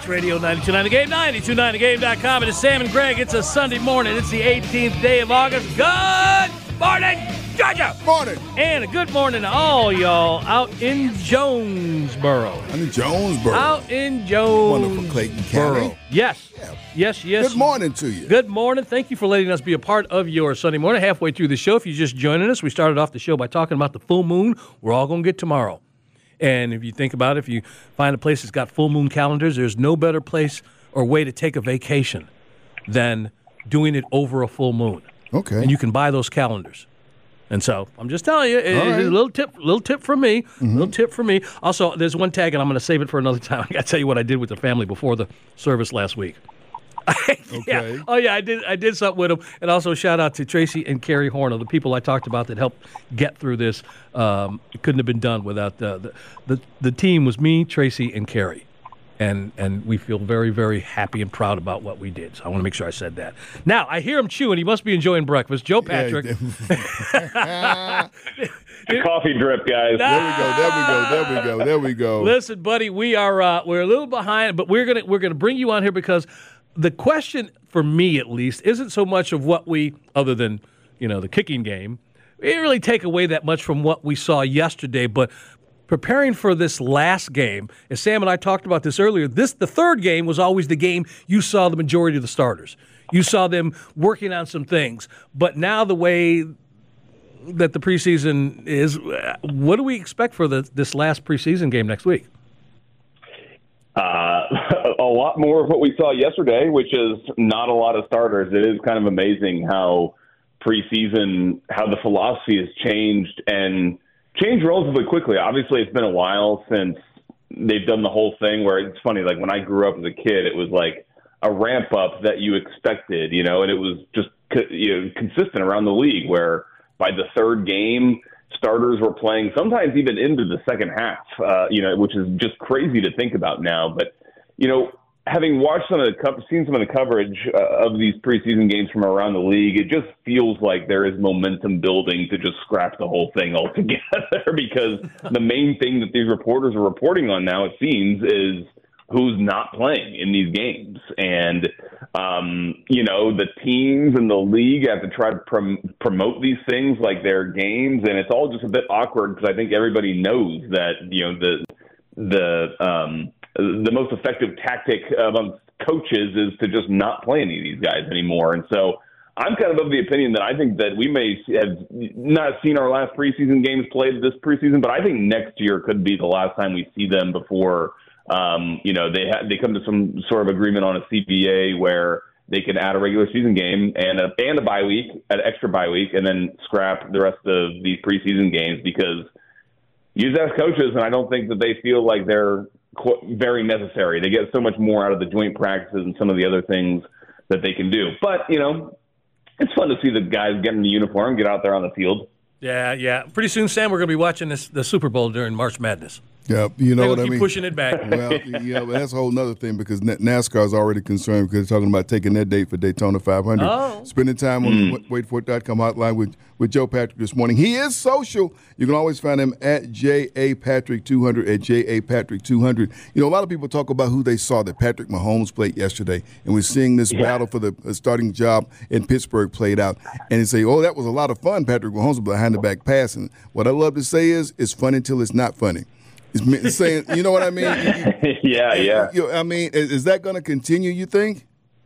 Sports Radio 92.9 The Game, 92.9thegame.com. It is Sam and Greg. It's a Sunday morning. It's the 18th day of August. Good morning, Georgia. Morning. And a good morning to all y'all out in Jonesboro. I'm in Jonesboro. Out in Jonesboro. Wonderful Clayton County. Yes. Yeah. Yes. Good morning to you. Good morning. Thank you for letting us be a part of your Sunday morning. Halfway through the show, if you're just joining us, we started off the show by talking about the full moon we're all going to get tomorrow. And if you think about it, if you find a place that's got full moon calendars, there's no better place or way to take a vacation than doing it over a full moon. Okay. And you can buy those calendars. And so I'm just telling you, it's right. a little tip from me. Little tip from me. Also, there's one tag, and I'm going to save it for another time. I got to tell you what I did with the family before the service last week. Okay. Yeah. Oh, yeah, I did something with them. And also shout out to Tracy and Carrie Horner, the people I talked about that helped get through this. It couldn't have been done without the team was me, Tracy, and Carrie. And we feel very, very happy and proud about what we did. So I want to make sure I said that. Now, I hear him chewing. He must be enjoying breakfast. Joe Patrick. Yeah, Coffee drip, guys. There we go. Listen, buddy, we're a little behind, but we're gonna bring you on here because the question for me, at least, isn't so much of what we, other than the kicking game, we didn't really take away that much from what we saw yesterday, but preparing for this last game, as Sam and I talked about this earlier, the third game was always the game you saw the majority of the starters. You saw them working on some things, but now the way that the preseason is, what do we expect for this last preseason game next week? A lot more of what we saw yesterday, which is not a lot of starters. It is kind of amazing how preseason, how the philosophy has changed and changed relatively quickly. Obviously, it's been a while since they've done the whole thing where it's funny, like when I grew up as a kid, it was like a ramp up that you expected, and it was just consistent around the league where by the third game, starters were playing sometimes even into the second half, which is just crazy to think about now. But, having watched seen some of the coverage of these preseason games from around the league, it just feels like there is momentum building to just scrap the whole thing altogether because the main thing that these reporters are reporting on now, it seems, is who's not playing in these games. And, the teams and the league have to try to promote these things like their games. And it's all just a bit awkward because I think everybody knows that, the most effective tactic among coaches is to just not play any of these guys anymore. And so I'm kind of the opinion that I think that we may have not seen our last preseason games played this preseason, but I think next year could be the last time we see them before they come to some sort of agreement on a CBA where they can add a regular season game and a bye week, an extra bye week, and then scrap the rest of these preseason games because you just ask coaches, and I don't think that they feel like they're very necessary. They get so much more out of the joint practices and some of the other things that they can do. But, it's fun to see the guys get in the uniform, get out there on the field. Yeah. Pretty soon, Sam, we're going to be watching the Super Bowl during March Madness. Yeah, you know what I keep mean? Pushing it back. Well, but that's a whole other thing because NASCAR is already concerned because they're talking about taking their date for Daytona 500. Oh. Spending time on the waitfor.com hotline with Joe Patrick this morning. He is social. You can always find him at JAPatrick200, at JAPatrick200. A lot of people talk about who they saw that Patrick Mahomes played yesterday, and we're seeing this battle for the starting job in Pittsburgh played out. And they say, that was a lot of fun, Patrick Mahomes behind the back passing. What I love to say is, it's funny until it's not funny. It's saying, you know what I mean? Yeah. I mean, is that going to continue, you think?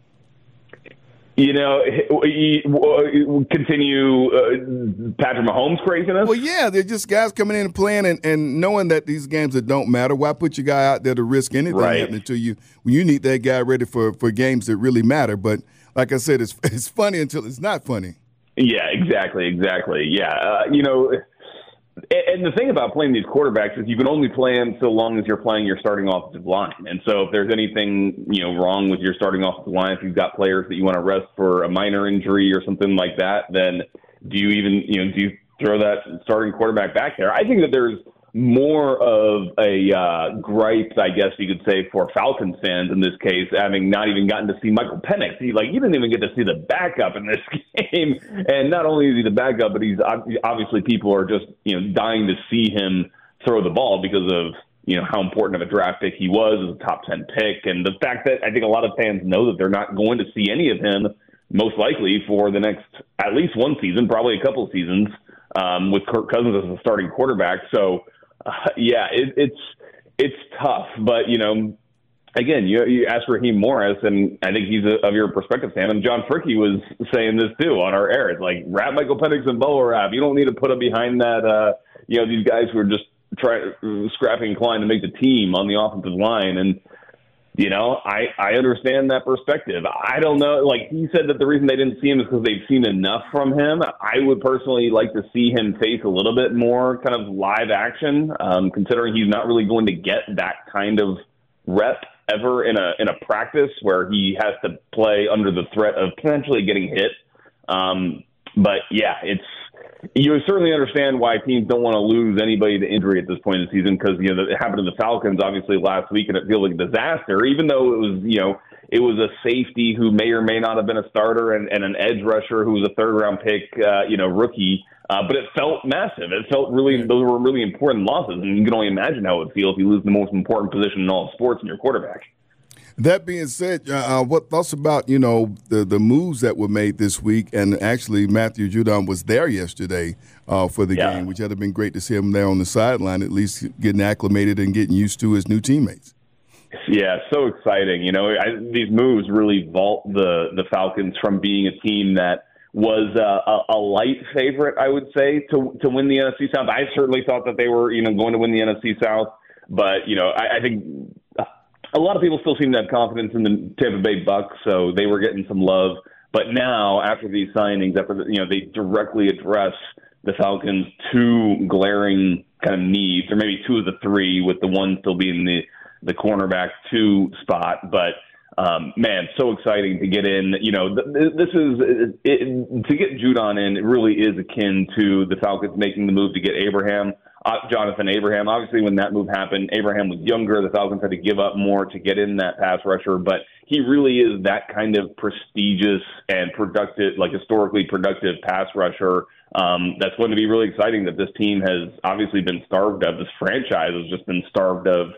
Continue Patrick Mahomes craziness? Well, yeah, they're just guys coming in and playing and knowing that these games that don't matter. Why put your guy out there to risk anything happening to you when you need that guy ready for games that really matter? But like I said, it's funny until it's not funny. Yeah, exactly. Yeah, and the thing about playing these quarterbacks is you can only play them so long as you're playing your starting offensive line. And so if there's anything, wrong with your starting offensive line, if you've got players that you want to rest for a minor injury or something like that, then do you throw that starting quarterback back there? I think that there's more of a gripe, I guess you could say, for Falcons fans in this case, having not even gotten to see Michael Penix. You didn't even get to see the backup in this game. And not only is he the backup, but he's obviously people are just dying to see him throw the ball because of how important of a draft pick he was as a top 10 pick. And the fact that I think a lot of fans know that they're not going to see any of him most likely for the next at least one season, probably a couple of seasons, with Kirk Cousins as the starting quarterback. So, it's tough. But, again, you asked Raheem Morris, and I think he's of your perspective, Sam, and John Fricky was saying this too on our air. It's like, wrap Michael Penix and Bo Rapp. You don't need to put him behind that, these guys who are just scrapping and clawing to make the team on the offensive line. And, I understand that perspective. I don't know. Like, he said that the reason they didn't see him is because they've seen enough from him. I would personally like to see him face a little bit more kind of live action, considering he's not really going to get that kind of rep ever in a practice where he has to play under the threat of potentially getting hit. But yeah, you certainly understand why teams don't want to lose anybody to injury at this point in the season, because it happened to the Falcons obviously last week, and it feels like a disaster. Even though it was a safety who may or may not have been a starter and an edge rusher who was a third-round pick, rookie. But it felt massive. It felt those were really important losses, and you can only imagine how it would feel if you lose the most important position in all sports in your quarterback. That being said, what thoughts about, the moves that were made this week? And actually, Matthew Judon was there yesterday for the game, which would have been great to see him there on the sideline, at least getting acclimated and getting used to his new teammates. Yeah, so exciting. These moves really vault the Falcons from being a team that was a light favorite, I would say, to win the NFC South. I certainly thought that they were, going to win the NFC South. But, I think a lot of people still seem to have confidence in the Tampa Bay Bucks, so they were getting some love. But now, after these signings, they directly address the Falcons' two glaring kind of needs, or maybe two of the three, with the one still being the cornerback 2 spot. But man, so exciting to get in. This is to get Judon in. It really is akin to the Falcons making the move to get Jonathan Abraham. Obviously, when that move happened, Abraham was younger. The Falcons had to give up more to get in that pass rusher, but he really is that kind of prestigious and productive, like historically productive pass rusher. That's going to be really exciting that this team has obviously been starved of. This franchise has just been starved of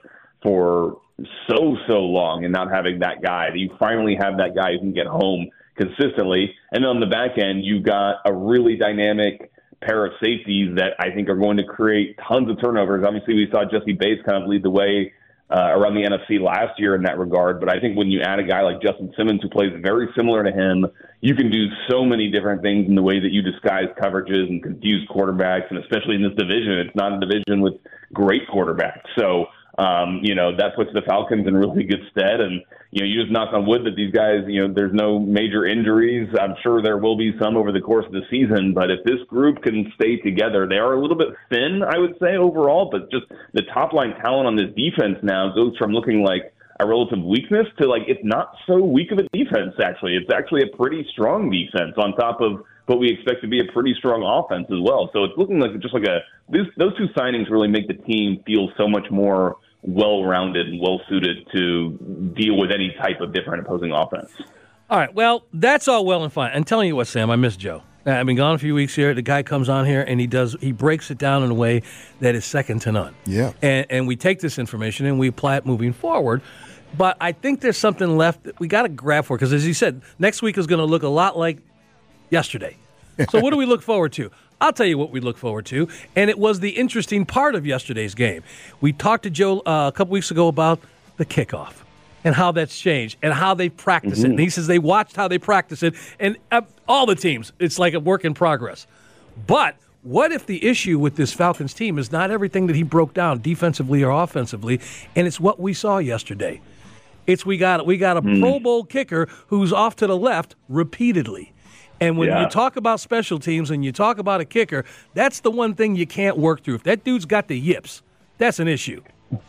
for so long, and not having that guy. You finally have that guy who can get home consistently. And then on the back end, you've got a really dynamic pair of safeties that I think are going to create tons of turnovers. Obviously, we saw Jesse Bates kind of lead the way around the NFC last year in that regard. But I think when you add a guy like Justin Simmons, who plays very similar to him, you can do so many different things in the way that you disguise coverages and confuse quarterbacks. And especially in this division, it's not a division with great quarterbacks. So, that puts the Falcons in really good stead. And, you just knock on wood that these guys, there's no major injuries. I'm sure there will be some over the course of the season. But if this group can stay together, they are a little bit thin, I would say, overall. But just the top-line talent on this defense now goes from looking like a relative weakness to, like, it's not so weak of a defense, actually. It's actually a pretty strong defense on top of what we expect to be a pretty strong offense as well. So it's looking like those two signings really make the team feel so much more well-rounded and well-suited to deal with any type of different opposing offense. All right, well, that's all well and fine. I'm telling you what, Sam, I miss Joe. I've been gone a few weeks here. The guy comes on here, and he breaks it down in a way that is second to none. Yeah. And we take this information, and we apply it moving forward. But I think there's something left that we got to grab for, because as you said, next week is going to look a lot like yesterday. So what do we look forward to? I'll tell you what we look forward to, and it was the interesting part of yesterday's game. We talked to Joe a couple weeks ago about the kickoff and how that's changed and how they practice it. And he says they watched how they practice it, and all the teams, it's like a work in progress. But what if the issue with this Falcons team is not everything that he broke down defensively or offensively, and it's what we saw yesterday? We got a Pro Bowl kicker who's off to the left repeatedly. And when you talk about special teams and you talk about a kicker, that's the one thing you can't work through. If that dude's got the yips, that's an issue.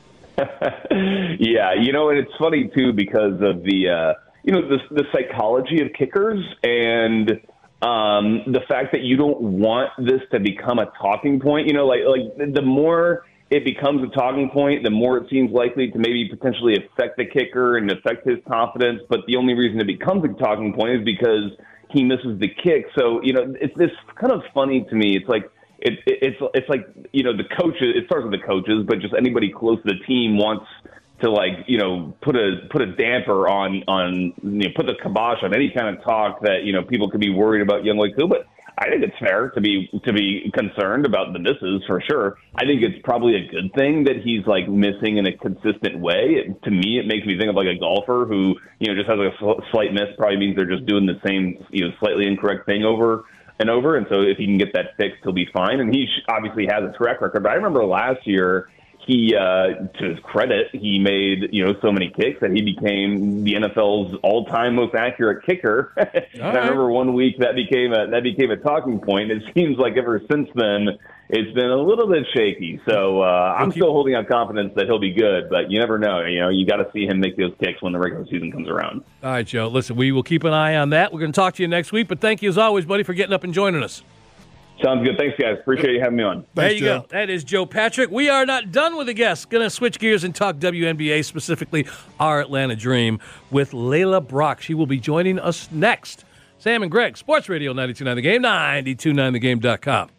Yeah, and it's funny, too, because of the psychology of kickers and the fact that you don't want this to become a talking point. The more it becomes a talking point, the more it seems likely to maybe potentially affect the kicker and affect his confidence. But the only reason it becomes a talking point is because he misses the kick. So, it's this kind of funny to me. It's like it's like, the coaches. It starts with the coaches, but just anybody close to the team wants to put a damper on put the kibosh on any kind of talk that people could be worried about Younghoe Koo. But I think it's fair to be concerned about the misses for sure. I think it's probably a good thing that he's missing in a consistent way. To me, it makes me think of a golfer who just has a slight miss. Probably means they're just doing the same slightly incorrect thing over and over. And so if he can get that fixed, he'll be fine. And he obviously has a track record. But I remember last year, he, to his credit, he made so many kicks that he became the NFL's all-time most accurate kicker. And I remember one week that became a talking point. It seems like ever since then it's been a little bit shaky. So I'm still holding out confidence that he'll be good, but you never know. You got to see him make those kicks when the regular season comes around. All right, Joe. Listen, we will keep an eye on that. We're going to talk to you next week, but thank you as always, buddy, for getting up and joining us. Sounds good. Thanks, guys. Appreciate you having me on. There you go. That is Joe Patrick. We are not done with the guests. Going to switch gears and talk WNBA, specifically our Atlanta Dream, with Layla Brock. She will be joining us next. Sam and Greg, Sports Radio 92.9 The Game, 92.9thegame.com.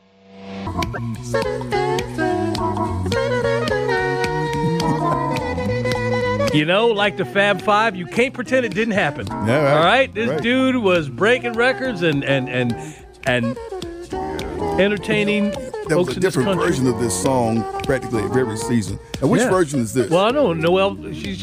Like the Fab Five, you can't pretend it didn't happen. Yeah, right. All right? This dude was breaking records and entertaining there was folks a different in this version of this song practically every season. And which version is this? Well, I know Noelle. She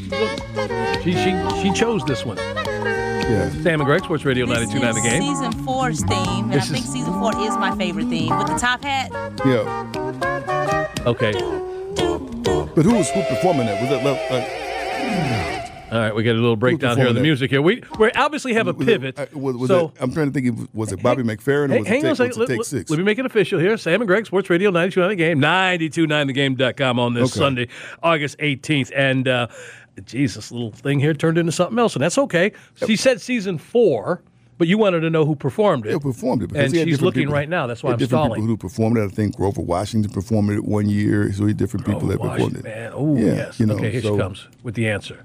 chose this one. Yeah. Sam and Greg, Sports Radio 92.9 The Game. Season 4's theme, and I think season 4 is my favorite theme with the top hat. Yeah. Okay. But who performing that? Was that all right, we got a little breakdown here of the music here. We obviously have a pivot. I'm trying to think, was it Bobby McFerrin or was it Take Six? Let me make it official here. Sam and Greg, Sports Radio 92.9 The Game, 92.9thegame.com on this Sunday, August 18th. And, this little thing here turned into something else, and that's okay. She said season 4, but you wanted to know who performed it. Who performed it. And she's looking right now. That's why I'm stalling. Different people who performed it. I think Grover Washington performed it 1 year. So different people that performed it. Man. Oh, yes. Okay, here she comes with the answer.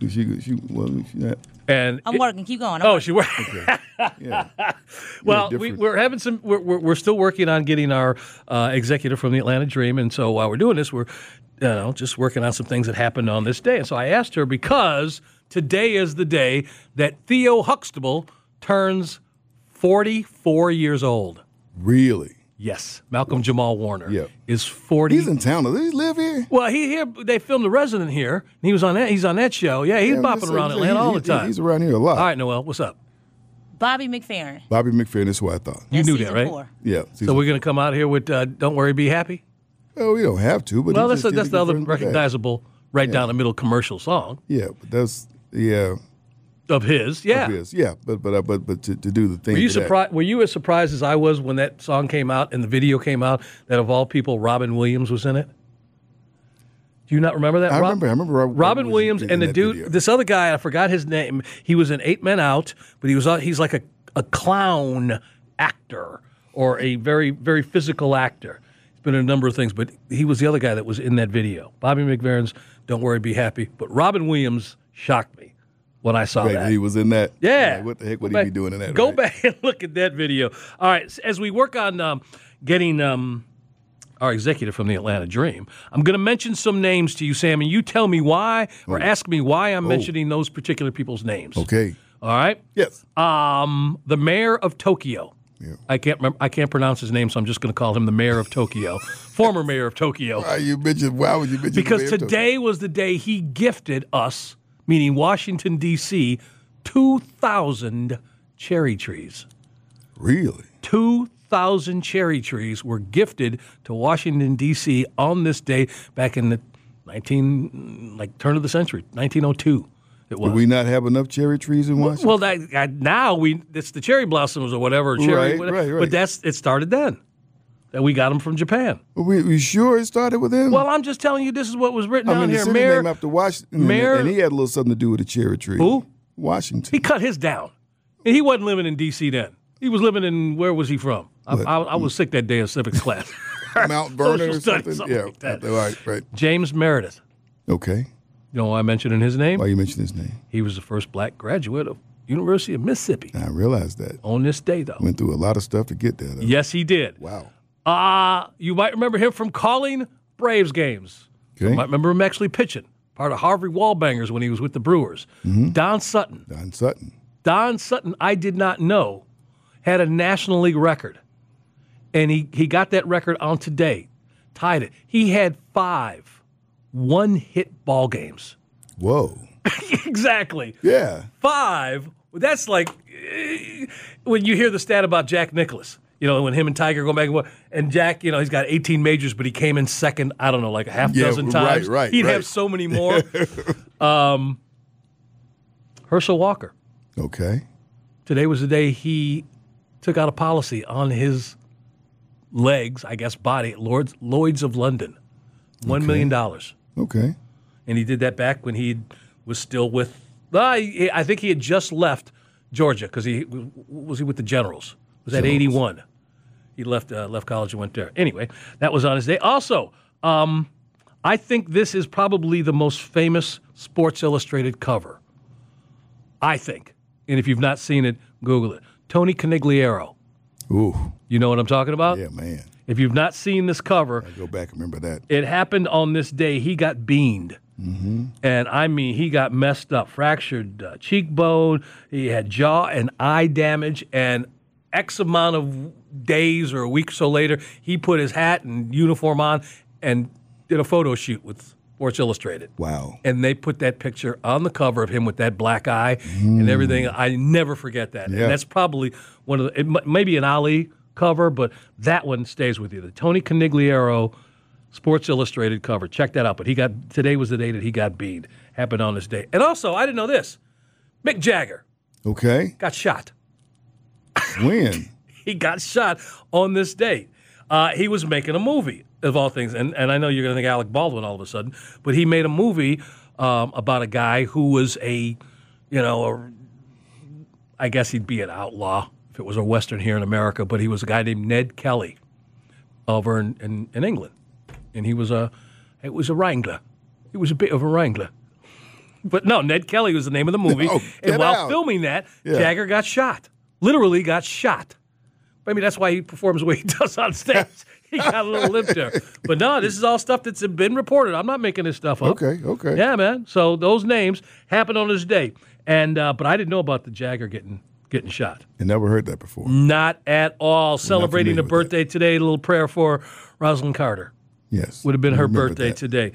And I'm working. Keep going. She worked. Okay. Yeah. Well, we're having some. We're still working on getting our executive from the Atlanta Dream, and so while we're doing this, we're just working on some things that happened on this day. And so I asked her because today is the day that Theo Huxtable turns 44 years old. Really? Yes, Malcolm Jamal Warner is 40. He's in town. Does he live here? Well, they filmed The Resident here. And he was on that. He's on that show. Yeah, he's bopping around Atlanta all the time. He's around here a lot. All right, Noelle, what's up? Bobby McFerrin. Bobby McFerrin is who I thought. You knew that, right? 4. Yeah. So we're going to come out here with "Don't Worry, Be Happy." Oh, we don't have to, but that's the other recognizable right down the middle commercial song. Yeah, but that's Of his, yeah. Of his, yeah. But to do the thing. Were you surprised? Were you as surprised as I was when that song came out and the video came out that of all people, Robin Williams was in it? Do you not remember that? I remember Robin Williams and the dude, video. This other guy, I forgot his name. He was in 8 Men Out, but he's like a clown actor or a very, very physical actor. He's been in a number of things, but he was the other guy that was in that video. Bobby McFerrin's "Don't Worry, Be Happy," but Robin Williams shocked me when I saw that. He was in that. Yeah. What the heck would he be doing in that? Go back and look at that video. All right, as we work on getting our executive from the Atlanta Dream, I'm going to mention some names to you, Sam, and you tell me why or ask me why I'm mentioning those particular people's names. Okay. All right? Yes. The mayor of Tokyo. Yeah. I can't pronounce his name, so I'm just going to call him the mayor of Tokyo, former mayor of Tokyo. Why would you mention because today was the day he gifted us, meaning Washington, D.C., 2,000 cherry trees. Really? 2,000 cherry trees were gifted to Washington, D.C. on this day back in the turn of the century, 1902. It was. Do we not have enough cherry trees in Washington? Well, now it's the cherry blossoms or whatever. Cherry, right. But it started then. That we got them from Japan. We sure it started with him? Well, I'm just telling you, this is what was written down here. The city named after Washington, and he had a little something to do with the cherry tree. Who? Washington. He cut his down. And he wasn't living in D.C. then. He was living in, where was he from? I was sick that day in civics class. Mount Vernon or something? Like that. Right. James Meredith. Okay. You know why I mentioned his name? Why you mentioned his name? He was the first black graduate of University of Mississippi. I realized that. On this day, though. Went through a lot of stuff to get there, though. Yes, he did. Wow. You might remember him from calling Braves games. Okay. You might remember him actually pitching. Part of Harvey Wallbangers when he was with the Brewers. Don Sutton. Don Sutton, I did not know, had a National League record. And he got that record on today. Tied it. He had 5 one-hit ball games. Whoa. Exactly. Yeah. 5. That's like when you hear the stat about Jack Nicklaus. When him and Tiger go back and forth. And Jack, he's got 18 majors, but he came in second, I don't know, like a half dozen times. Right. He'd have so many more. Herschel Walker. Okay. Today was the day he took out a policy on his legs, I guess body, at Lloyd's of London. $1 million. Okay. And he did that back when he was still with, I think he had just left Georgia because he was with the Generals. Was at 81. He left college and went there. Anyway, that was on his day. Also, I think this is probably the most famous Sports Illustrated cover. I think. And if you've not seen it, Google it. Tony Conigliaro. Ooh. You know what I'm talking about? Yeah, man. If you've not seen this cover. I go back and remember that. It happened on this day. He got beamed. And I mean, he got messed up. Fractured cheekbone. He had jaw and eye damage. And X amount of days or a week or so later, he put his hat and uniform on and did a photo shoot with Sports Illustrated. Wow. And they put that picture on the cover of him with that black eye and everything. I never forget that. Yeah. And that's probably one of the, it may be an Ali cover, but that one stays with you. The Tony Conigliaro Sports Illustrated cover. Check that out. But today was the day that he got beamed. Happened on this day. And also, I didn't know this. Mick Jagger. Okay. Got shot. When? He got shot on this date. He was making a movie, of all things. And I know you're going to think Alec Baldwin all of a sudden, but he made a movie about a guy who was I guess he'd be an outlaw if it was a Western here in America, but he was a guy named Ned Kelly over in England. And it was a wrangler. It was a bit of a wrangler. But no, Ned Kelly was the name of the movie. No, and while filming that, Jagger got shot. Literally got shot. Maybe that's why he performs the way he does on stage. He got a little limp there. But no, this is all stuff that's been reported. I'm not making this stuff up. Okay. Yeah, man. So those names happened on this day. And but I didn't know about the Jagger getting shot. I never heard that before. Not at all. Celebrating a birthday today. A little prayer for Rosalind Carter. Yes. Would have been I her remember birthday that. today.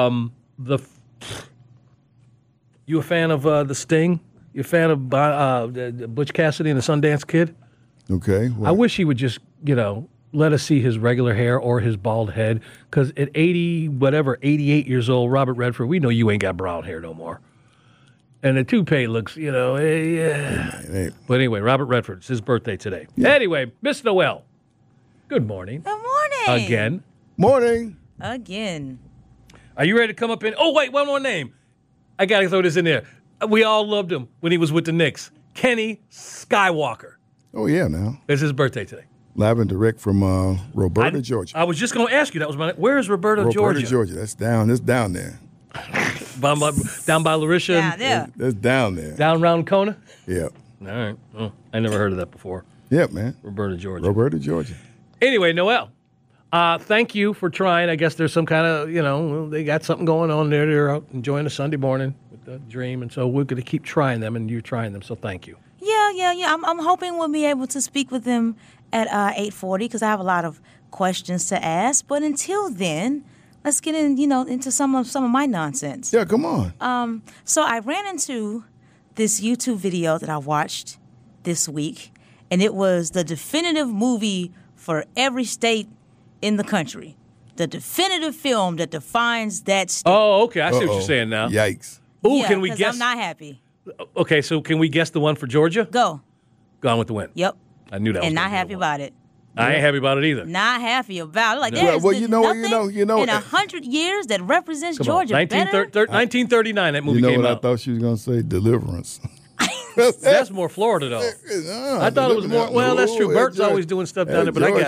You a fan of The Sting? You a fan of Butch Cassidy and the Sundance Kid? Okay. I wish he would just, let us see his regular hair or his bald head. Because at 88 years old, Robert Redford, we know you ain't got brown hair no more. And the toupee looks, Hey. But anyway, Robert Redford, it's his birthday today. Yeah. Anyway, Miss Noel, good morning. Good morning. Again. Morning. Again. Are you ready to come up in? Oh, wait, one more name. I got to throw this in there. We all loved him when he was with the Knicks. Kenny Skywalker. Oh, yeah, now. It's his birthday today. Live and direct from Roberta, Georgia. I was just going to ask you. That was where is Roberta, Georgia? Georgia. That's down there. Down by Larisha? Yeah. That's down there. Down around Kona? Yeah. All right. Oh, I never heard of that before. Yeah, man. Roberta, Georgia. Roberta, Georgia. Anyway, Noel, thank you for trying. I guess there's some kind of, they got something going on there. They're out enjoying a Sunday morning with the Dream, and so we're going to keep trying them, and you're trying them, so thank you. Yeah. I'm hoping we'll be able to speak with them at 8:40 because I have a lot of questions to ask. But until then, let's get into some of my nonsense. Yeah, come on. So I ran into this YouTube video that I watched this week, and it was the definitive movie for every state in the country. The definitive film that defines that state. Oh, okay. I see what you're saying now. Yikes. Ooh, Yeah, can we 'cause guess? I'm not happy. Okay, so can we guess the one for Georgia? Go. Gone with the Wind. Yep. I knew that was And gonna not be the happy one. about it. I ain't happy about it either. Not happy about it. Like No. there's Well, you know what, nothing you know- in 100 years that represents Come Georgia on. better. 1939, that movie You know came what out. I thought she was going to say? Deliverance. That's more Florida, though. I thought it was more. Well, that's true. Bert's always doing stuff down there, but I got you.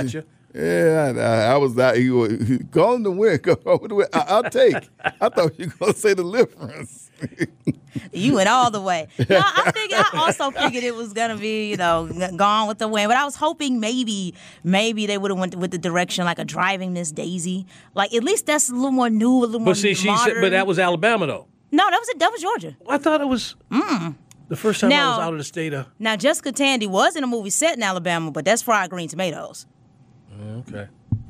Yeah, I was out. He going to win. I'll take. I thought you were going to say Deliverance. You went all the way. No, I also figured it was gonna be, Gone with the Wind. But I was hoping maybe they would have went with the direction like a Driving Miss Daisy. Like at least that's a little more new, a little more modern. But that was Alabama though. No, that was Georgia. I thought it was the first time I was out of the state of. Now Jessica Tandy was in a movie set in Alabama, but that's Fried Green Tomatoes. Okay.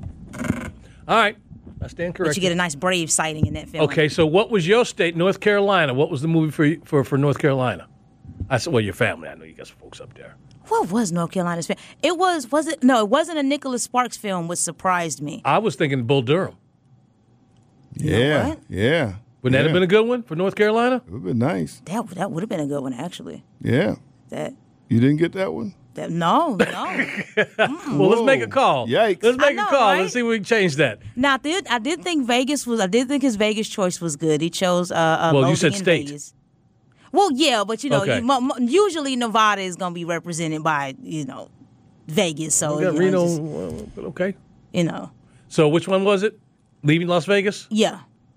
All right. I stand corrected. But you get a nice Brave sighting in that film. Okay, so what was your state, North Carolina? What was the movie for North Carolina? I said, well, your family. I know you got some folks up there. What was North Carolina's film? It wasn't a Nicholas Sparks film, which surprised me. I was thinking Bull Durham. Yeah. Wouldn't that have been a good one for North Carolina? It would have been nice. That would have been a good one, actually. Yeah. You didn't get that one? No. Well, let's make a call. Yikes. Let's make a call. Right? Let's see if we can change that. Now, I did think his Vegas choice was good. He chose you said state. Vegas. Well, yeah, but Okay. Usually Nevada is going to be represented by Vegas. So We got Reno, okay. So which one was it? Leaving Las Vegas? Yeah.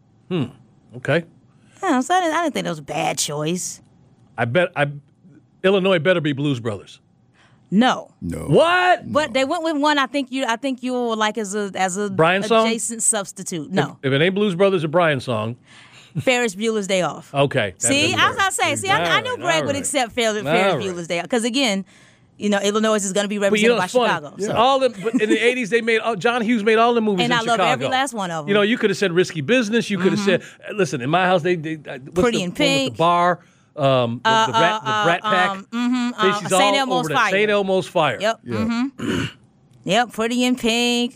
Okay. Yeah, so I didn't think that was a bad choice. Illinois better be Blues Brothers. No. What? But they went with one I think you'll like as a Brian song? adjacent substitute. No. If it ain't Blues Brothers or Brian song. Ferris Bueller's Day Off. Okay. See, I was about to say, I knew Greg would accept Ferris Bueller's Day Off. Because again, Illinois is going to be represented by Chicago. Yeah. So. But in the 80s, John Hughes made all the movies in Chicago. And I love every last one of them. You could have said Risky Business. You could have said, listen, in my house, Pretty in Pink. The bar. The Brat Pack. St. Elmo's Fire. St. Elmo's Fire. Yep. Yeah. Yep. Pretty in Pink.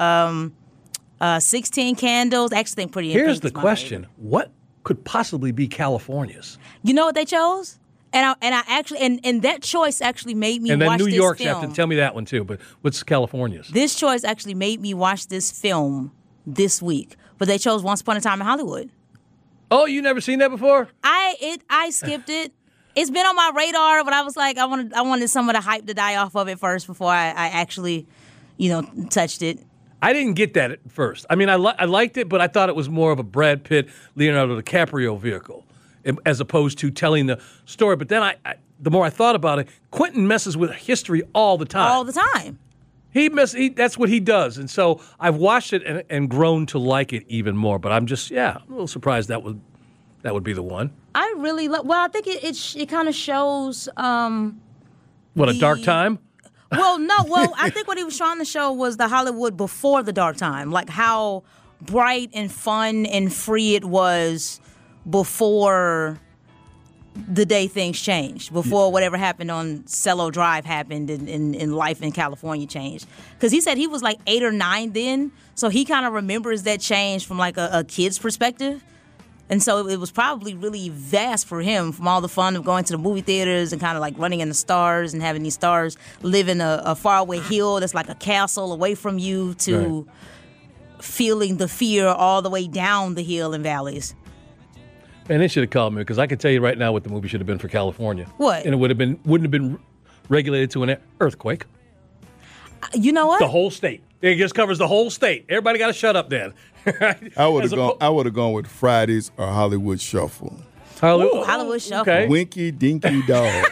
16 Candles. Actually, think Pretty in Pink. Here's the question: what could possibly be California's? You know what they chose? And I actually and that choice actually made me watch this film. And then New York's have to tell me that one too. But what's California's? This choice actually made me watch this film this week. But they chose Once Upon a Time in Hollywood. Oh, you never seen that before? I skipped it. It's been on my radar, but I was like, I wanted some of the hype to die off of it first before I actually, touched it. I didn't get that at first. I mean, I liked it, but I thought it was more of a Brad Pitt, Leonardo DiCaprio vehicle, as opposed to telling the story. But then the more I thought about it, Quentin messes with history all the time. All the time. That's what he does. And so I've watched it and grown to like it even more. But I'm just, I'm a little surprised that would be the one. I really I think it kind of shows. A dark time? Well, no. Well, I think what he was trying to show was the Hollywood before the dark time, like how bright and fun and free it was before the day things changed, before whatever happened on Cello Drive happened and life in California changed. Because he said he was like 8 or 9 then, so he kind of remembers that change from like a kid's perspective. And so it was probably really vast for him, from all the fun of going to the movie theaters and kind of like running in the stars and having these stars live in a faraway hill that's like a castle away from you, to feeling the fear all the way down the hill and valleys. Man, they should have called me, because I can tell you right now what the movie should have been for California. What? And it wouldn't have been regulated to an earthquake. You know what? The whole state. It just covers the whole state. Everybody got to shut up then. I would have gone with Fridays or Hollywood Shuffle. Hollywood Shuffle. Okay. Winky Dinky Dog.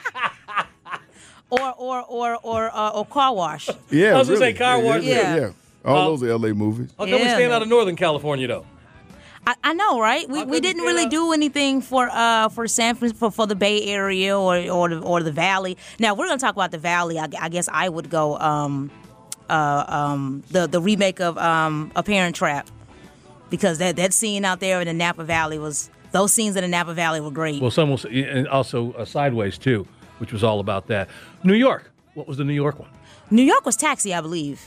or Car Wash. Yeah, I was going to say Car Wash. Yeah. All those are LA movies. How come we staying out of Northern California, though? I know, right? We didn't really do anything for San Francisco, for the Bay Area or the Valley. Now we're gonna talk about the Valley. I guess I would go the remake of A Parent Trap, because that scene out there in the Napa Valley those scenes in the Napa Valley were great. Well, some will say, and also Sideways too, which was all about that. New York. What was the New York one? New York was Taxi, I believe.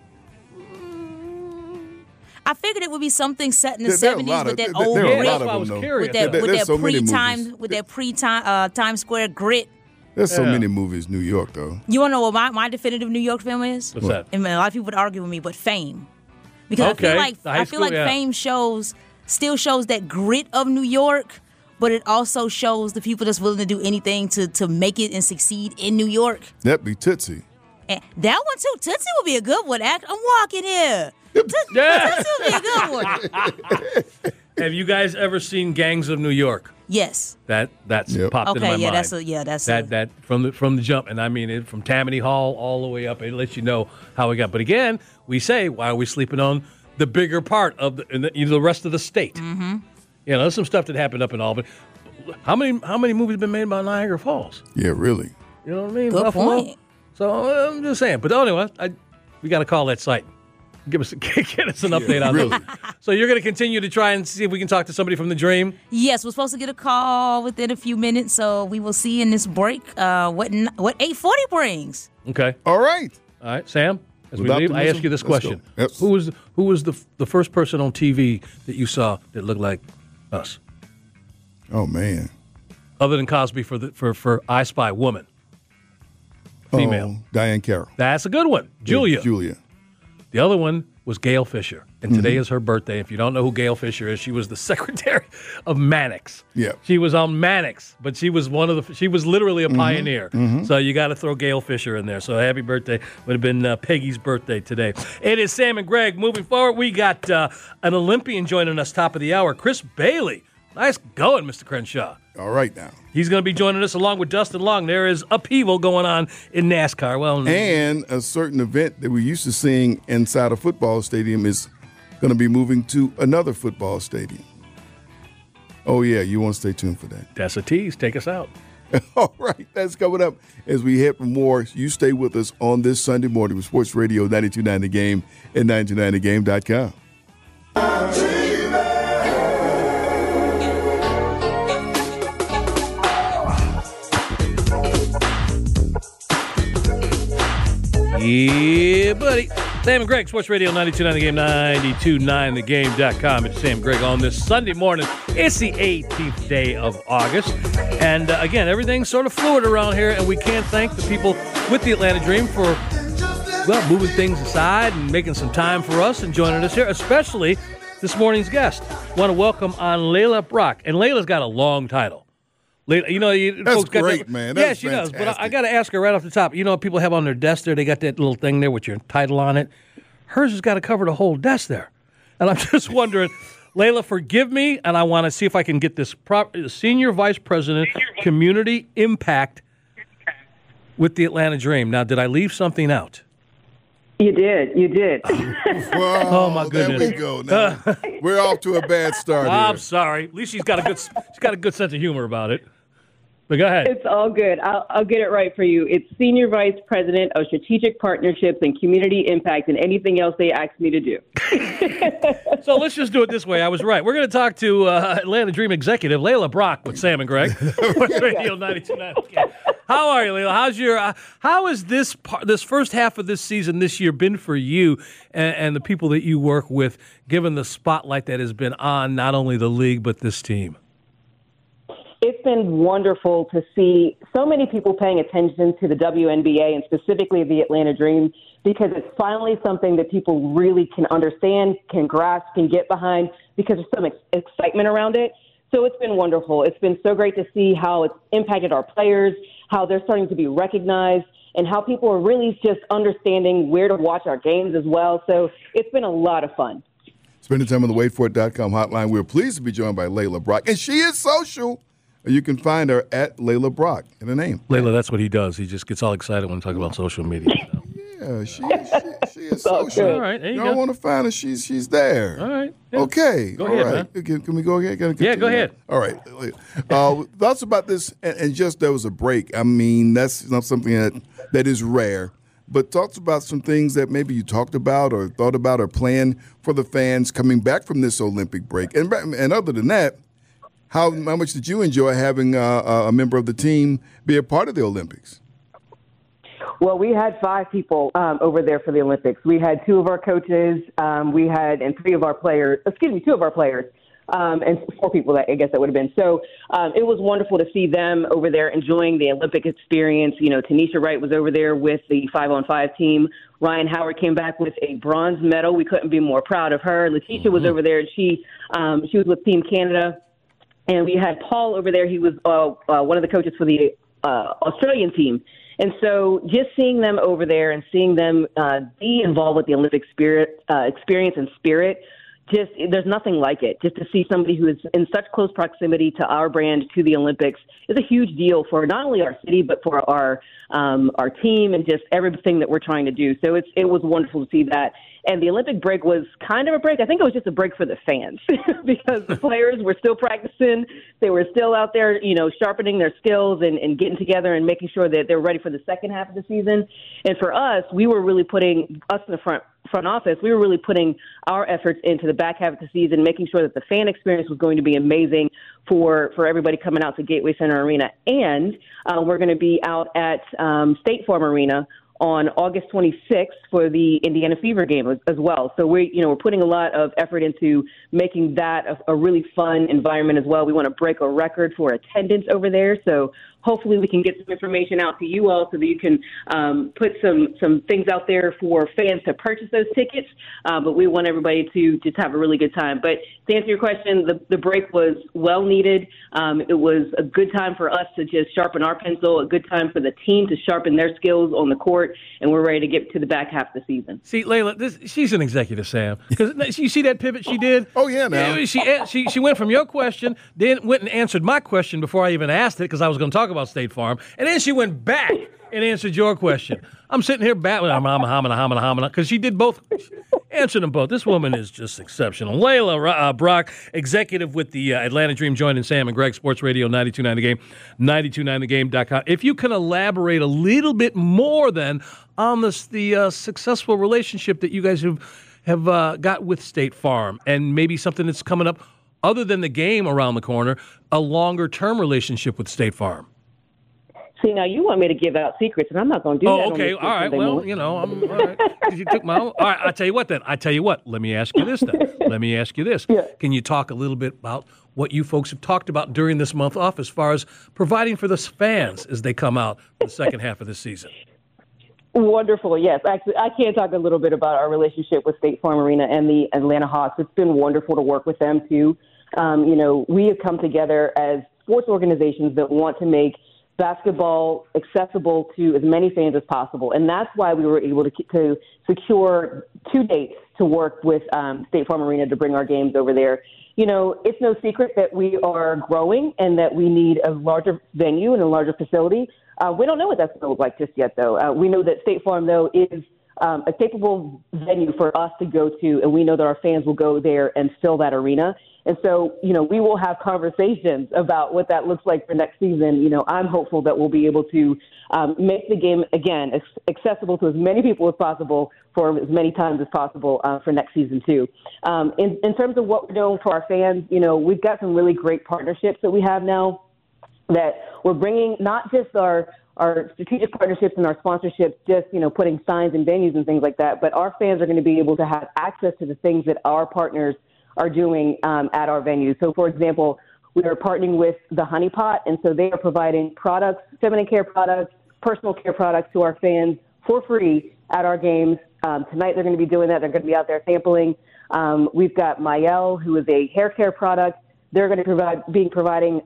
I figured it would be something set in the 70s with that old grit. That's why I was curious. With that pre-time Times Square grit. There's so many movies in New York, though. You want to know what my definitive New York film is? What's that? And a lot of people would argue with me, but Fame. Because I feel like Fame still shows that grit of New York, but it also shows the people that's willing to do anything to make it and succeed in New York. That'd be Tootsie. And that one too. Tootsie would be a good one. I'm walking here. Yeah. Tootsie would be a good one. Have you guys ever seen Gangs of New York? Yes. That's popped into my Okay. Yeah. mind. That's That from the jump, and I mean it from Tammany Hall all the way up. It lets you know how we got. But again, we say, why are we sleeping on the bigger part of the rest of the state? Mm-hmm. You know, there's some stuff that happened up in Albany. How many movies have been made about Niagara Falls? Yeah, really. You know what I mean? Good Buffalo? point. So I'm just saying. But anyway, we got to call that site. Get us an update on really. those. So you're going to continue to try and see if we can talk to somebody from the Dream? Yes, we're supposed to get a call within a few minutes, so we will see in this break what 840 brings. Okay. All right. All right, Sam. As we With leave, I optimism, ask you this let's question: go. Yes. Who was the first person on TV that you saw that looked like us, Oh, man. other than Cosby for I Spy woman, female? Oh, Diane Carroll. That's a good one, Julia. Julia. The other one was Gail Fisher, and today is her birthday. If you don't know who Gail Fisher is, she was the secretary of Mannix. Yeah. She was on Mannix, but she was she was literally a pioneer. So you got to throw Gail Fisher in there. So happy birthday. Would have been Peggy's birthday today. It is Sam and Greg. Moving forward, we got an Olympian joining us top of the hour, Chris Bailey. Nice going, Mr. Crenshaw. All right now. He's going to be joining us along with Dustin Long. There is upheaval going on in NASCAR. Well, And a certain event that we're used to seeing inside a football stadium is going to be moving to another football stadium. Oh, yeah, you want to stay tuned for that. that's a tease. Take us out. All right, that's coming up as we head for more. You stay with us on this Sunday morning with Sports Radio 92.9 The Game and 92.9thegame.com. Yeah, buddy. Sam and Greg, Sports Radio 92.9 The Game, 92.9thegame.com. It's Sam Greg on this Sunday morning. It's the 18th day of August. And again, everything's sort of fluid around here, and we can't thank the people with the Atlanta Dream for, well, moving things aside and making some time for us and joining us here, especially this morning's guest. Want to welcome on Layla Brock. And Layla's got a long title. You know, That's folks got great, that, man. Yeah, That's she does. But fantastic. I got to ask her right off the top. You know what people have on their desk there? They got that little thing there with your title on it. Hers has got to cover the whole desk there. And I'm just wondering, Layla, forgive me, and I want to see if I can get this Senior Vice President, Community Impact with the Atlanta Dream. Now, did I leave something out? You did. Well, Oh, my goodness. There we go. Now, we're off to a bad start I'm here. sorry. At least she's got a good sense of humor about it. But go ahead. It's all good. I'll get it right for you. It's Senior Vice President of Strategic Partnerships and Community Impact and anything else they ask me to do. So let's just do it this way. I was right. We're going to talk to Atlanta Dream executive Layla Brock with Sam and Greg. Radio 92.9. How are you, Layla? How has this first half of this season this year been for you and the people that you work with, given the spotlight that has been on not only the league but this team? It's been wonderful to see so many people paying attention to the WNBA and specifically the Atlanta Dream, because it's finally something that people really can understand, can grasp, can get behind, because there's some excitement around it. So it's been wonderful. It's been so great to see how it's impacted our players, how they're starting to be recognized, and how people are really just understanding where to watch our games as well. So it's been a lot of fun. Spending time on the waitforit.com hotline. We're pleased to be joined by Layla Brock, and she is social. You can find her at Layla Brock in the name. Layla, that's what he does. He just gets all excited when we talk about social media. Yeah, she is social. All right, there you Y'all go. want to find her? She's there. All right. Yeah. Okay. Go all ahead, right. Can we go ahead? Yeah, go ahead. All right. Thoughts about this, and just there was a break. I mean, that's not something that is rare. But thoughts about some things that maybe you talked about or thought about or planned for the fans coming back from this Olympic break. And other than that, how much did you enjoy having a member of the team be a part of the Olympics? Well, we had 5 people over there for the Olympics. We had 2 of our coaches, and 2 of our players, and 4 people that I guess that would have been. So it was wonderful to see them over there enjoying the Olympic experience. You know, Tanisha Wright was over there with the 5-on-5 team. Ryan Howard came back with a bronze medal. We couldn't be more proud of her. Letitia was over there, and she was with Team Canada. And we had Paul over there. He was one of the coaches for the Australian team. And so just seeing them over there and seeing them be involved with the Olympic experience and spirit, just there's nothing like it. Just to see somebody who is in such close proximity to our brand, to the Olympics, is a huge deal for not only our city but for our team and just everything that we're trying to do. So it was wonderful to see that. And the Olympic break was kind of a break. I think it was just a break for the fans because the players were still practicing. They were still out there, sharpening their skills and getting together and making sure that they're ready for the second half of the season. And for us, we were really putting us in the front office. We were really putting our efforts into the back half of the season, making sure that the fan experience was going to be amazing for everybody coming out to Gateway Center Arena. And we're going to be out at State Farm Arena on August 26th for the Indiana Fever game as well. So we're putting a lot of effort into making that a really fun environment as well. We want to break a record for attendance over there. So hopefully we can get some information out to you all so that you can put some things out there for fans to purchase those tickets. But we want everybody to just have a really good time. But to answer your question, the break was well needed. It was a good time for us to just sharpen our pencil, a good time for the team to sharpen their skills on the court, and we're ready to get to the back half of the season. See, Layla, she's an executive, Sam. Because you see that pivot she did? Oh, yeah, now. She went from your question, then went and answered my question before I even asked it because I was going to talk about State Farm, and then she went back and answered your question. I'm sitting here battling, because she did both. Answered them both. This woman is just exceptional. Layla Brock, executive with the Atlanta Dream, joining Sam and Greg, Sports Radio 92.9 The Game, 92.9thegame.com. If you can elaborate a little bit more then on the successful relationship that you guys have got with State Farm, and maybe something that's coming up other than the game around the corner, a longer-term relationship with State Farm. See, now you want me to give out secrets, and I'm not going to do that. Oh, okay. All right. Well, I'm all right. You took my own. All right. I'll tell you what then. Let me ask you this then. Yeah. Can you talk a little bit about what you folks have talked about during this month off as far as providing for the fans as they come out for the second half of the season? Wonderful. Yes. Actually, I can talk a little bit about our relationship with State Farm Arena and the Atlanta Hawks. It's been wonderful to work with them, too. We have come together as sports organizations that want to make basketball accessible to as many fans as possible. And that's why we were able to secure 2 dates to work with State Farm Arena to bring our games over there. It's no secret that we are growing and that we need a larger venue and a larger facility. We don't know what that's going to look like just yet, though. We know that State Farm, though, is a capable venue for us to go to, and we know that our fans will go there and fill that arena. And so, we will have conversations about what that looks like for next season. I'm hopeful that we'll be able to make the game, again, accessible to as many people as possible for as many times as possible for next season, too. In terms of what we're doing for our fans, we've got some really great partnerships that we have now that we're bringing, not just our strategic partnerships and our sponsorships, just, putting signs in venues and things like that, but our fans are going to be able to have access to the things that our partners are doing at our venues. So, for example, we are partnering with the Honey Pot, and so they are providing products, feminine care products, personal care products to our fans for free at our games. Tonight they're going to be doing that. They're going to be out there sampling. We've got Mayel, who is a hair care product. They're going to providing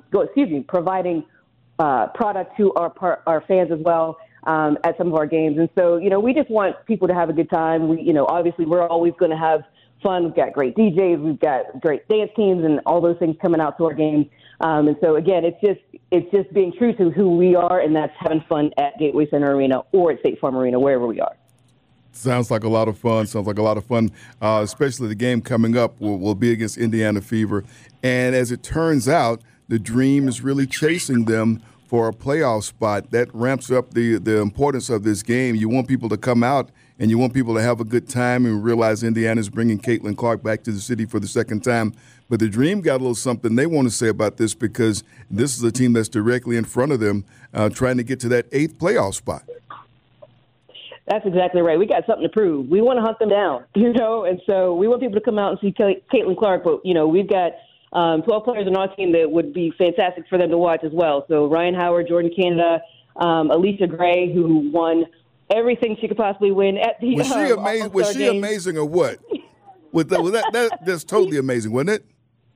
product to our fans as well at some of our games. And so, we just want people to have a good time. We, obviously we're always going to have fun. We've got great DJs. We've got great dance teams and all those things coming out to our games. And so, again, it's just being true to who we are, and that's having fun at Gateway Center Arena or at State Farm Arena, wherever we are. Sounds like a lot of fun. Especially the game coming up will be against Indiana Fever. And as it turns out, the Dream is really chasing them for a playoff spot. That ramps up the importance of this game. You want people to come out and you want people to have a good time and realize Indiana's bringing Caitlin Clark back to the city for the second time. But the Dream got a little something they want to say about this because this is a team that's directly in front of them trying to get to that 8th playoff spot. That's exactly right. We got something to prove. We want to hunt them down, and so we want people to come out and see Caitlin Clark. But, we've got 12 players on our team that would be fantastic for them to watch as well. So Ryan Howard, Jordan Canada, Alicia Gray, who won everything she could possibly win at the Was she amazing? Was she amazing or what? That's totally amazing, wasn't it?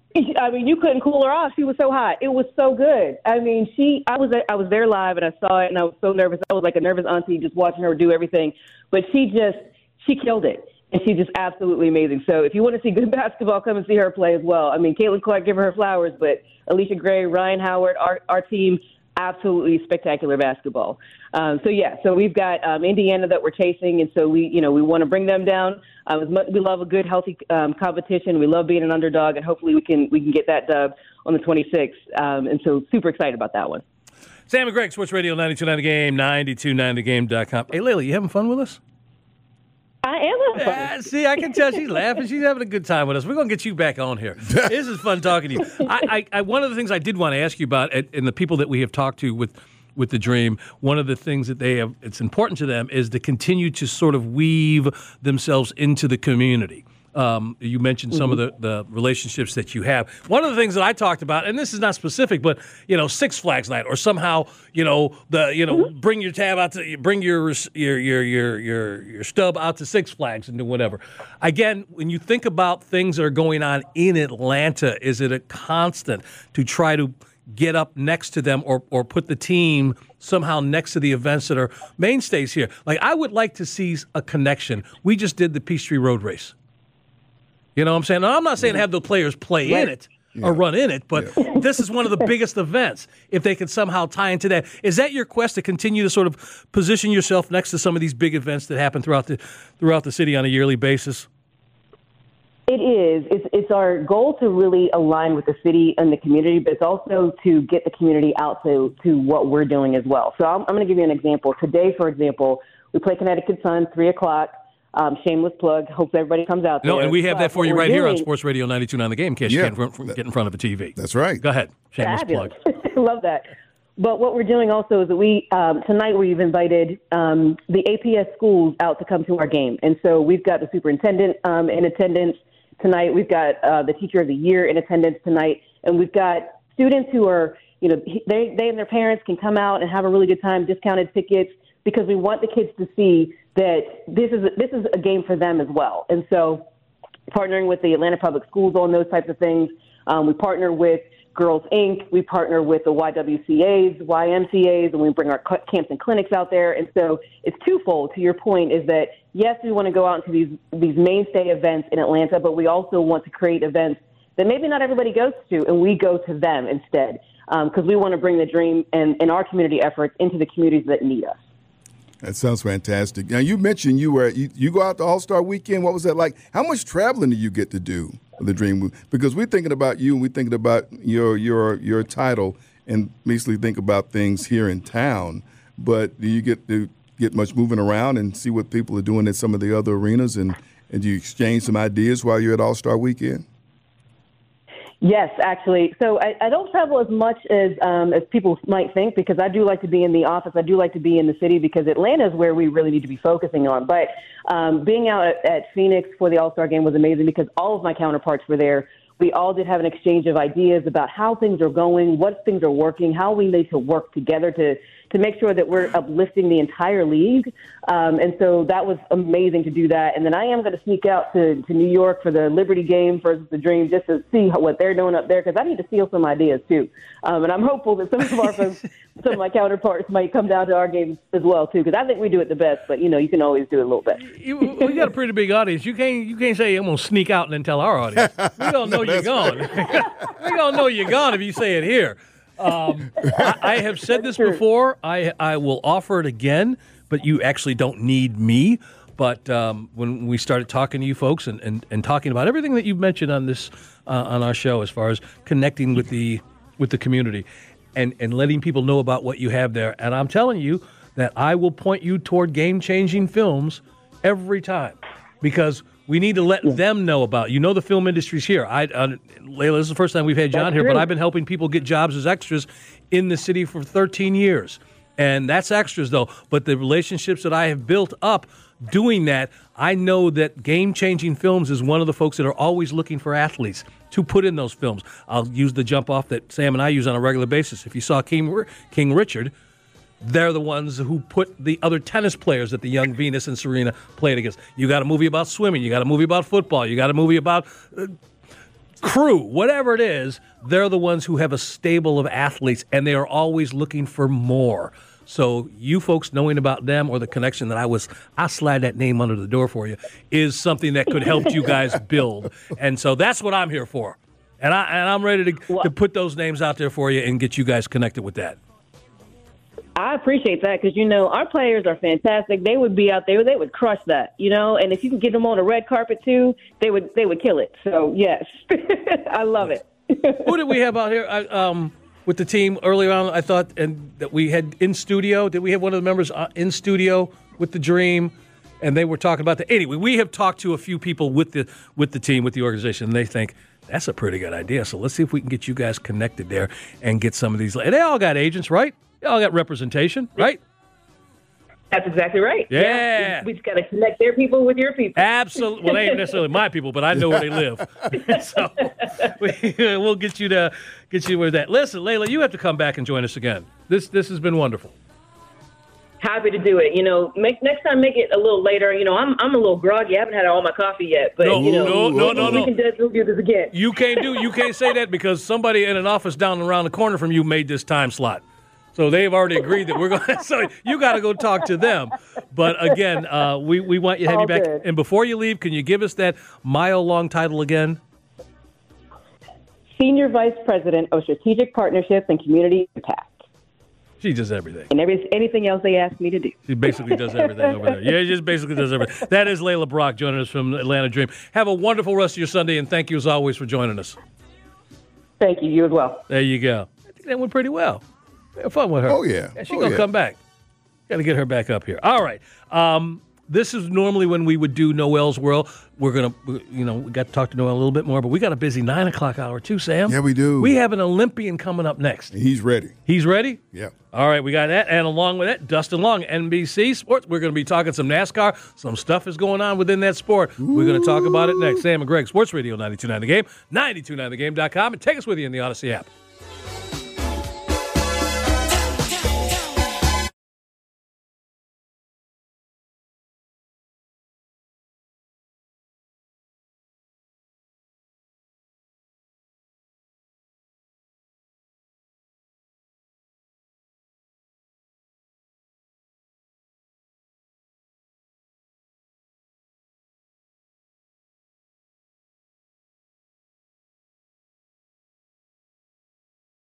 I mean, you couldn't cool her off. She was so hot. It was so good. I mean, I was there live and I saw it and I was so nervous. I was like a nervous auntie just watching her do everything. But she killed it. And she's just absolutely amazing. So if you want to see good basketball, come and see her play as well. I mean, Caitlin Clark, give her flowers, but Alicia Gray, Ryan Howard, our team, absolutely spectacular basketball. So we've got Indiana that we're chasing, and so we want to bring them down. We love a good, healthy competition. We love being an underdog, and hopefully we can get that dub on the 26th. And so super excited about that one. Sam and Greg, Sports Radio 92.9 The Game, 92.9thegame.com. Hey, Layla, you having fun with us? I am having fun. See, I can tell she's laughing. She's having a good time with us. We're going to get you back on here. This is fun talking to you. I one of the things I did want to ask you about, and the people that we have talked to with the Dream, one of the things that it's important to them is to continue to sort of weave themselves into the community. You mentioned some of the relationships that you have. One of the things that I talked about, and this is not specific, but Six Flags night, or somehow bring your tab out to bring your stub out to Six Flags and do whatever. Again, when you think about things that are going on in Atlanta, is it a constant to try to get up next to them or put the team somehow next to the events that are mainstays here? Like, I would like to see a connection. We just did the Peachtree Road Race. You know what I'm saying? Now, I'm not saying have the players play in it or run in it, but this is one of the biggest events. If they could somehow tie into that, is that your quest to continue to sort of position yourself next to some of these big events that happen throughout the city on a yearly basis? It is. It's our goal to really align with the city and the community, but it's also to get the community out to what we're doing as well. So I'm going to give you an example. Today, for example, we play Connecticut Sun, 3 o'clock. Shameless plug. Hope everybody comes out there. No, and we have that for you right here on Sports Radio 92.9 The Game in case you can't get in front of a TV. That's right. Go ahead. Shameless plug. Love that. But what we're doing also is that we tonight we've invited the APS schools out to come to our game. And so we've got the superintendent in attendance tonight. We've got the teacher of the year in attendance tonight. And we've got students who are, they and their parents can come out and have a really good time, discounted tickets, because we want the kids to see that this is a game for them as well. And so partnering with the Atlanta Public Schools on those types of things, we partner with Girls Inc., we partner with the YWCAs, YMCAs, and we bring our camps and clinics out there. And so it's twofold. To your point is that, yes, we want to go out into these mainstay events in Atlanta, but we also want to create events that maybe not everybody goes to, and we go to them instead, because we want to bring the Dream and our community efforts into the communities that need us. That sounds fantastic. Now, you mentioned you go out to All-Star Weekend. What was that like? How much traveling do you get to do for the Dream? Because we're thinking about you and we're thinking about your title and basically think about things here in town. But do you get much moving around and see what people are doing at some of the other arenas, and do you exchange some ideas while you're at All-Star Weekend? Yes, actually. So I don't travel as much as people might think, because I do like to be in the office. I do like to be in the city, because Atlanta is where we really need to be focusing on. But being out at Phoenix for the All-Star Game was amazing, because all of my counterparts were there. We all did have an exchange of ideas about how things are going, what things are working, how we need to work together to make sure that we're uplifting the entire league. And so that was amazing to do that. And then I am going to sneak out to New York for the Liberty game versus the Dream, just to see what they're doing up there, because I need to steal some ideas too. And I'm hopeful that some of our folks, some of my counterparts might come down to our games as well too, because I think we do it the best, but you can always do it a little bit. We got a pretty big audience. You can't say I'm going to sneak out and then tell our audience. We don't know you're gone. We don't know you're gone if you say it here. I have said this before. I will offer it again, but you actually don't need me. But when we started talking to you folks and talking about everything that you've mentioned on this on our show, as far as connecting with the community and letting people know about what you have there, and I'm telling you that I will point you toward game-changing films every time, because we need to let them know about it. The film industry's here. Layla, this is the first time we've had John here, but I've been helping people get jobs as extras in the city for 13 years. And that's extras, though. But the relationships that I have built up doing that, I know that Game Changing Films is one of the folks that are always looking for athletes to put in those films. I'll use the jump off that Sam and I use on a regular basis. If you saw King Richard, they're the ones who put the other tennis players that the young Venus and Serena played against. You got a movie about swimming. You got a movie about football. You got a movie about crew, whatever it is, they're the ones who have a stable of athletes, and they are always looking for more. So you folks knowing about them or the connection that I'll slide that name under the door for you, is something that could help you guys build. And so that's what I'm here for. And I'm ready to put those names out there for you and get you guys connected with that. I appreciate that because, our players are fantastic. They would be out there. They would crush that, and if you can get them on a red carpet, too, they would kill it. So, yes, I love it. Who did we have out here with the team earlier on, I thought, and that we had in studio? Did we have one of the members in studio with the Dream? And they were talking about that. Anyway, we have talked to a few people with the team, with the organization, and they think, that's a pretty good idea. So let's see if we can get you guys connected there and get some of these. And they all got agents, right? They all got representation, right? That's exactly right. Yeah. We just got to connect their people with your people. Absolutely. Well, they ain't necessarily my people, but I know where they live. So we'll get you with that. Listen, Layla, you have to come back and join us again. This has been wonderful. Happy to do it. Next time make it a little later. I'm a little groggy. I haven't had all my coffee yet. But No. we can do this again. You can't say that because somebody in an office down around the corner from you made this time slot. So they've already agreed that we're going to. So you got to go talk to them. But again, we want you to have you back. Good. And before you leave, can you give us that mile-long title again? Senior Vice President of Strategic Partnerships and Community Impact. She does everything. And anything else they ask me to do. She basically does everything over there. Yeah, she just basically does everything. That is Layla Brock joining us from Atlanta Dream. Have a wonderful rest of your Sunday, and thank you as always for joining us. Thank you. You as well. There you go. I think that went pretty well. We had fun with her. Oh, yeah. She's going to come back. Got to get her back up here. All right. This is normally when we would do Noel's World. We're going to, we got to talk to Noel a little bit more, but we got a busy 9 o'clock hour too, Sam. Yeah, we do. We have an Olympian coming up next. He's ready. He's ready? Yeah. All right, we got that. And along with that, Dustin Long, NBC Sports. We're going to be talking some NASCAR. Some stuff is going on within that sport. Ooh. We're going to talk about it next. Sam and Greg, Sports Radio 92.9 The Game, 92.9thegame.com, and take us with you in the Odyssey app.